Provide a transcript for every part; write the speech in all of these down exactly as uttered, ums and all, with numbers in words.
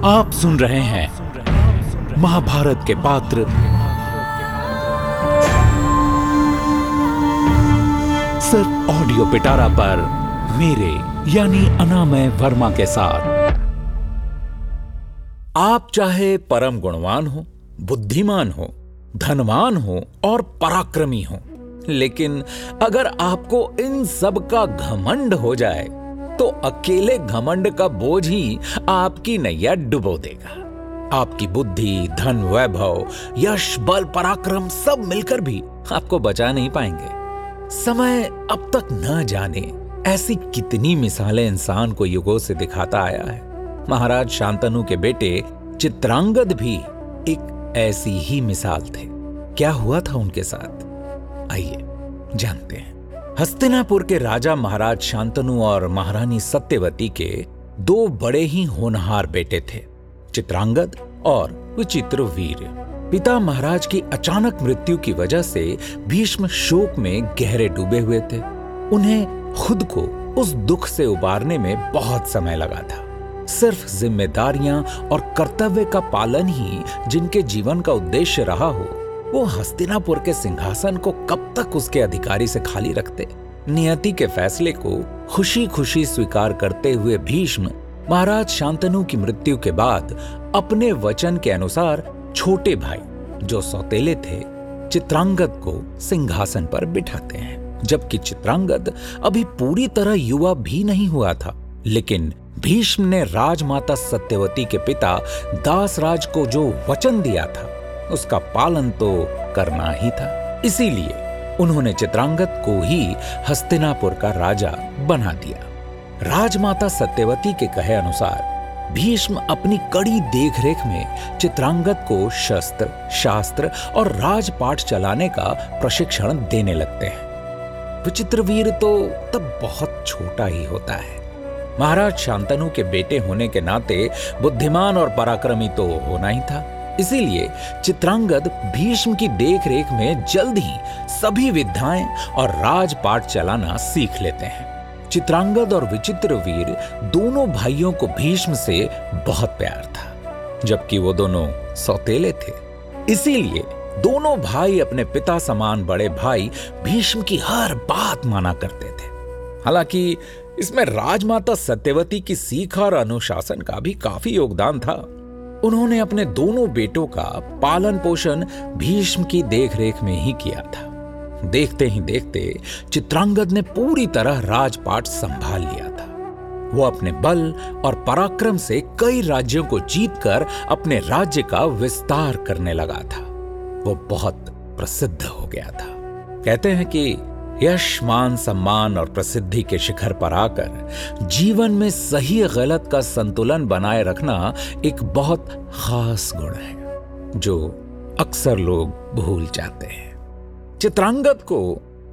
आप सुन रहे हैं महाभारत के पात्र सिर्फ ऑडियो पिटारा पर मेरे यानी अनामय वर्मा के साथ। आप चाहे परम गुणवान हो, बुद्धिमान हो, धनवान हो और पराक्रमी हो, लेकिन अगर आपको इन सब का घमंड हो जाए तो अकेले घमंड का बोझ ही आपकी नैया डुबो देगा। आपकी बुद्धि, धन, वैभव, यश, बल, पराक्रम सब मिलकर भी आपको बचा नहीं पाएंगे। समय अब तक न जाने ऐसी कितनी मिसालें इंसान को युगों से दिखाता आया है। महाराज शांतनु के बेटे चित्रांगद भी एक ऐसी ही मिसाल थे। क्या हुआ था उनके साथ, आइए जानते हैं। हस्तिनापुर के राजा महाराज शांतनु और महारानी सत्यवती के दो बड़े ही होनहार बेटे थे, चित्रांगद और विचित्रवीर। पिता महाराज की अचानक मृत्यु की वजह से भीष्म शोक में गहरे डूबे हुए थे। उन्हें खुद को उस दुख से उबारने में बहुत समय लगा था। सिर्फ जिम्मेदारियां और कर्तव्य का पालन ही जिनके जीवन का उद्देश्य रहा हो, वो हस्तिनापुर के सिंहासन को कब तक उसके अधिकारी से खाली रखते। नियति के फैसले को खुशी खुशी स्वीकार करते हुए भीष्म महाराज शांतनु की मृत्यु के बाद अपने वचन के अनुसार छोटे भाई, जो सौतेले थे, चित्रांगद को सिंहासन पर बिठाते हैं। जबकि चित्रांगद अभी पूरी तरह युवा भी नहीं हुआ था, लेकिन भीष्म ने राजमाता सत्यवती के पिता दासराज को जो वचन दिया था उसका पालन तो करना ही था। इसीलिए उन्होंने चित्रांगद को ही हस्तिनापुर का राजा बना दिया। राजमाता सत्यवती के कहे अनुसार भीष्म अपनी कड़ी देखरेख में चित्रांगद को शस्त्र, शास्त्र और राजपाट चलाने का प्रशिक्षण देने लगते हैं। विचित्रवीर तो तब बहुत छोटा ही होता है। महाराज शांतनु के बेटे होने के नाते बुद्धिमान और पराक्रमी तो होना ही था। इसीलिए चित्रांगद भीष्म की देखरेख में जल्द ही सभी विद्याएं और राजपाट चलाना सीख लेते हैं। चित्रांगद और विचित्रवीर दोनों भाइयों को भीष्म से बहुत प्यार था, जबकि वो दोनों सौतेले थे। इसीलिए दोनों भाई अपने पिता समान बड़े भाई भीष्म की हर बात माना करते थे। हालांकि इसमें राजमाता सत्यवती की सीख और अनुशासन का भी काफी योगदान था। उन्होंने अपने दोनों बेटों का पालन पोषण भीष्म की देखरेख में ही किया था। देखते ही देखते चित्रांगद ने पूरी तरह राजपाट संभाल लिया था। वो अपने बल और पराक्रम से कई राज्यों को जीतकर अपने राज्य का विस्तार करने लगा था। वो बहुत प्रसिद्ध हो गया था। कहते हैं कि यश, मान, सम्मान और प्रसिद्धि के शिखर पर आकर जीवन में सही गलत का संतुलन बनाए रखना एक बहुत खास गुण है, जो अक्सर लोग भूल जाते हैं। चित्रांगद को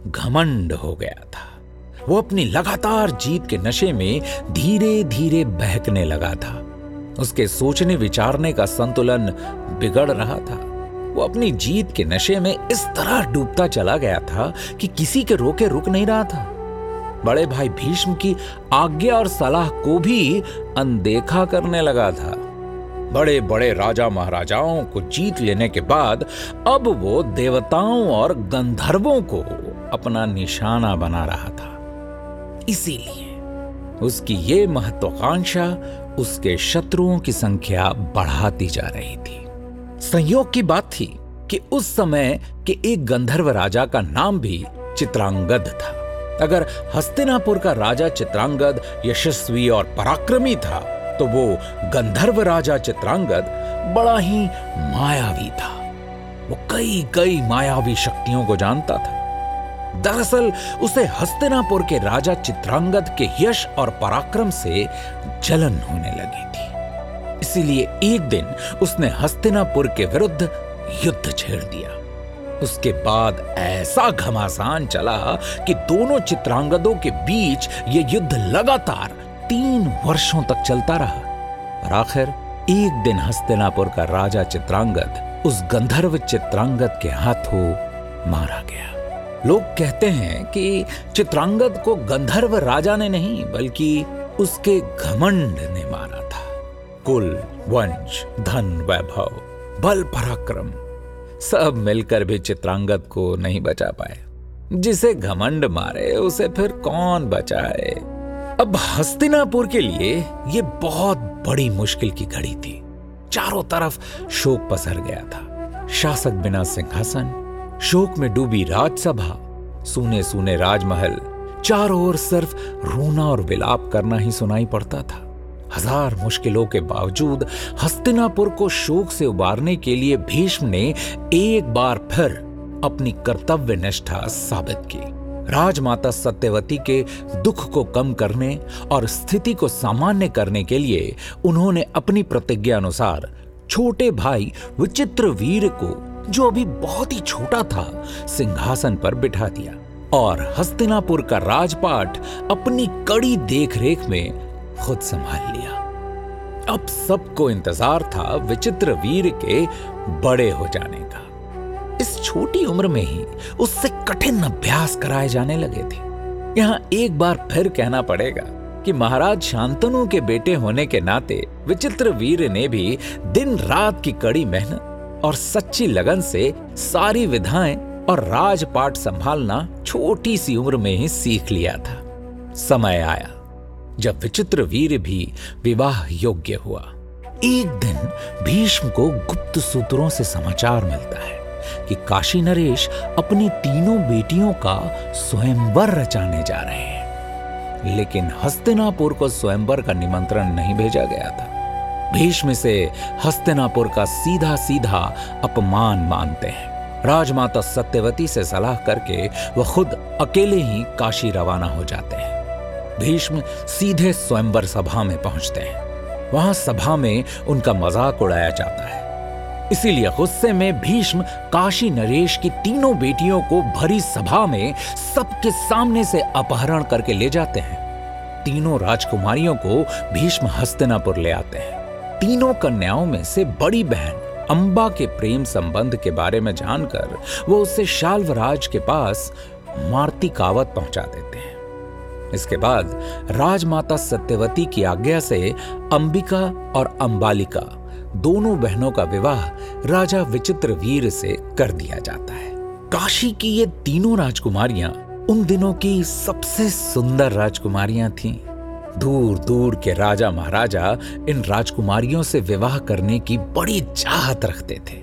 घमंड हो गया था। वो अपनी लगातार जीत के नशे में धीरे धीरे बहकने लगा था। उसके सोचने विचारने का संतुलन बिगड़ रहा था। वो अपनी जीत के नशे में इस तरह डूबता चला गया था कि किसी के रोके रुक नहीं रहा था। बड़े भाई भीष्म की आज्ञा और सलाह को भी अनदेखा करने लगा था। बड़े बड़े राजा महाराजाओं को जीत लेने के बाद अब वो देवताओं और गंधर्वों को अपना निशाना बना रहा था। इसीलिए उसकी ये महत्वाकांक्षा उसके शत्रुओं की संख्या बढ़ाती जा रही थी। संयोग की बात थी कि उस समय के एक गंधर्व राजा का नाम भी चित्रांगद था। अगर हस्तिनापुर का राजा चित्रांगद यशस्वी और पराक्रमी था, तो वो गंधर्व राजा चित्रांगद बड़ा ही मायावी था। वो कई कई मायावी शक्तियों को जानता था। दरअसल उसे हस्तिनापुर के राजा चित्रांगद के यश और पराक्रम से जलन होने लगी थी। इसीलिए एक दिन उसने हस्तिनापुर के विरुद्ध युद्ध छेड़ दिया। उसके बाद ऐसा घमासान चला कि दोनों चित्रांगदों के बीच यह युद्ध लगातार तीन वर्षों तक चलता रहा। और आखिर एक दिन हस्तिनापुर का राजा चित्रांगद उस गंधर्व चित्रांगद के हाथों मारा गया। लोग कहते हैं कि चित्रांगद को गंधर्व राजा ने नहीं, बल्कि उसके घमंड ने मारा था। कुल, वंश, धन, वैभव, बल, पराक्रम सब मिलकर भी चित्रांगद को नहीं बचा पाए। जिसे घमंड मारे उसे फिर कौन बचाए। अब हस्तिनापुर के लिए ये बहुत बड़ी मुश्किल की घड़ी थी। चारों तरफ शोक पसर गया था। शासक बिना सिंहासन, शोक में डूबी राजसभा, सूने सूने राजमहल, चारों ओर सिर्फ रोना और विलाप करना ही सुनाई पड़ता था। हजार मुश्किलों के बावजूद हस्तिनापुर को शोक से उबारने के लिए भीष्म ने एक बार फिर अपनी कर्तव्य निष्ठा साबित की। राजमाता सत्यवती के दुख को कम करने और स्थिति को सामान्य करने के लिए उन्होंने अपनी प्रतिज्ञा अनुसार छोटे भाई विचित्रवीर्य को, जो अभी बहुत ही छोटा था, सिंहासन पर बिठा दिया और हस्तिनापुर का राजपाट अपनी कड़ी देखरेख में खुद संभाल लिया। अब सबको इंतजार था विचित्रवीर्य के बड़े हो जाने का। इस छोटी उम्र में ही उससे कठिन अभ्यास कराए जाने लगे थे। यहाँ एक बार फिर कहना पड़ेगा कि महाराज शांतनु के बेटे होने के नाते विचित्रवीर्य ने भी दिन रात की कड़ी मेहनत और सच्ची लगन से सारी विधाएं और राजपाट संभालना छोटी सी उम्र में ही सीख लिया था। समय आया जब विचित्रवीर्य भी विवाह योग्य हुआ। एक दिन भीष्म को गुप्त सूत्रों से समाचार मिलता है कि काशी नरेश अपनी तीनों बेटियों का स्वयंवर रचाने जा रहे हैं, लेकिन हस्तिनापुर को स्वयंवर का निमंत्रण नहीं भेजा गया था। भीष्म से हस्तिनापुर का सीधा सीधा अपमान मानते हैं। राजमाता सत्यवती से सलाह करके वह खुद अकेले ही काशी रवाना हो जाते हैं। भीष्म सीधे स्वयंवर सभा में पहुंचते हैं। वहां सभा में उनका मजाक उड़ाया जाता है। इसीलिए गुस्से में भीष्म काशी नरेश की तीनों बेटियों को भरी सभा में सबके सामने से अपहरण करके ले जाते हैं। तीनों राजकुमारियों को भीष्म हस्तिनापुर ले आते हैं। तीनों कन्याओं में से बड़ी बहन अंबा के प्रेम संबंध के बारे में जानकर वो उसे शाल्वराज के पास मार्तिकावत पहुंचा देते हैं। इसके बाद राजमाता सत्यवती की आज्ञा से अंबिका और अंबालिका दोनों बहनों का विवाह राजा विचित्रवीर्य से कर दिया जाता है। काशी की ये तीनों राजकुमारियां उन दिनों की सबसे सुंदर राजकुमारियां थीं। दूर दूर के राजा महाराजा इन राजकुमारियों से विवाह करने की बड़ी चाहत रखते थे।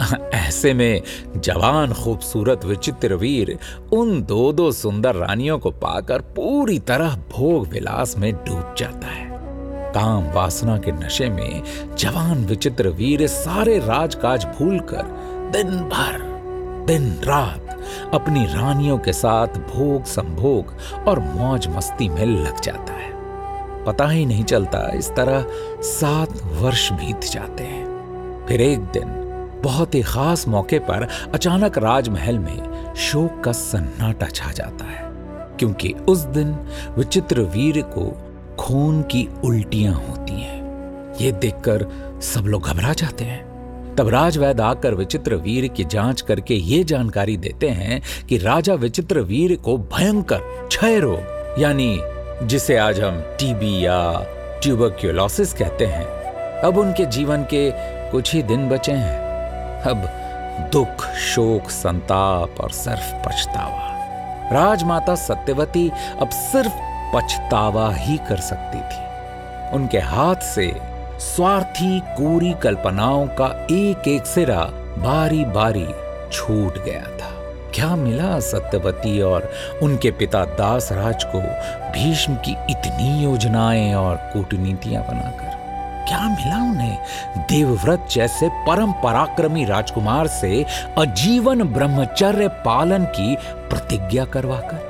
ऐसे में जवान खूबसूरत विचित्रवीर्य उन दो दो सुंदर रानियों को पाकर पूरी तरह भोग विलास में डूब जाता है। काम वासना के नशे में जवान विचित्रवीर्य सारे राजकाज भूलकर दिन भर दिन रात अपनी रानियों के साथ भोग संभोग और मौज मस्ती में लग जाता है। पता ही नहीं चलता इस तरह सात वर्ष बीत जाते हैं। फिर एक दिन बहुत ही खास मौके पर अचानक राजमहल में शोक का सन्नाटा छा जाता है, क्योंकि उस दिन विचित्रवीर्य को खून की उल्टियां होती हैं। ये देखकर सब लोग घबरा जाते हैं। तब राजवैद्य आकर विचित्रवीर्य की जांच करके ये जानकारी देते हैं कि राजा विचित्रवीर्य को भयंकर क्षय रोग, यानी जिसे आज हम टीबी या ट्यूबरक्यूलोसिस कहते हैं, अब उनके जीवन के कुछ ही दिन बचे हैं। अब दुख, शोक, संताप और सिर्फ पछतावा। राजमाता सत्यवती अब सिर्फ पछतावा ही कर सकती थी। उनके हाथ से स्वार्थी कोरी कल्पनाओं का एक एक सिरा बारी बारी छूट गया था। क्या मिला सत्यवती और उनके पिता दासराज को भीष्म की इतनी योजनाएं और कूटनीतियां बनाकर? क्या मिला उन्हें देवव्रत जैसे परम पराक्रमी राजकुमार से आजीवन ब्रह्मचर्य पालन की प्रतिज्ञा करवाकर?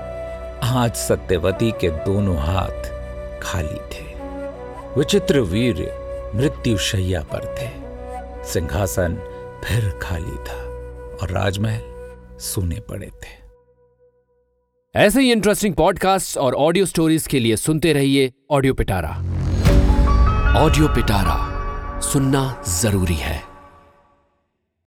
आज सत्यवती के दोनों हाथ खाली थे। विचित्रवीर्य मृत्युशैया पर थे। सिंहासन फिर खाली था और राजमहल सूने पड़े थे। ऐसे ही इंटरेस्टिंग पॉडकास्ट और ऑडियो स्टोरीज के लिए सुनते रहिए ऑडियो पिटारा। ऑडियो पिटारा सुनना जरूरी है।